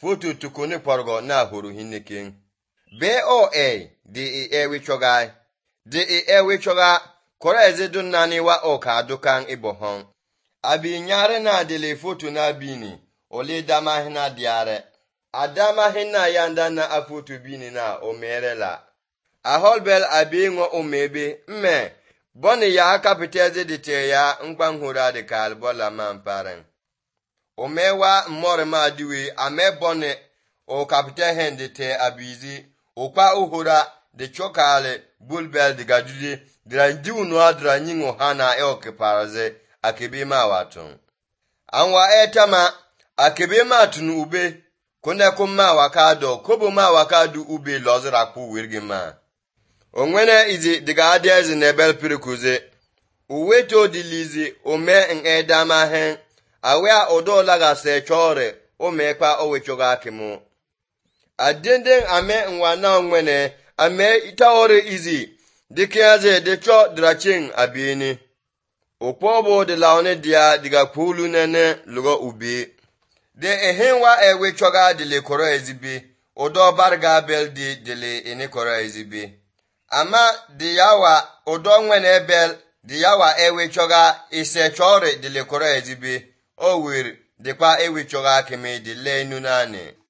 foto tukuni porgo na huru hinneking. Be o di wichogai. Di wichoga kora ezedun nani wa o ka dukan ibohon. Abi nyare na dele foto na bini, ole dama hina diare. Adama hina yanda na afoto bini na o merela. Aholbel abi ngo umebe, boni ya kapiteze dite ya nkwanghura de kalbola mamparen. Omewa mmore ma diwe ame boni o kapite hende te abizi, okwa uhura de chokale bulbel de gajude, dra ndiunwa dra nyingo hana okeparaze. Akebe ma watun. Anwa etama akebe ma tunu ube kone kuma wakado kobo ma wakadu ube lozira ku wirgi ma. Onwene izi diga adezi nebel pirikuze. Uweto dilizi ome edama hen. Awea odo laga se chore ome kwa owechoga kimu. Adenden ame nwana onwene ame itaore izi dikiaze decho draching abini. Okpobo de laone dia diga pulu nene lugo ubi. De ehenwa ewe choga dele koro ezibi. Odo barga bel di dele ene koro ezibi. Ama di yawa odo nwene bel di yawa ewe choga ise chore dele koro ezibi. O wir de kwa ewe choga keme dele nunane.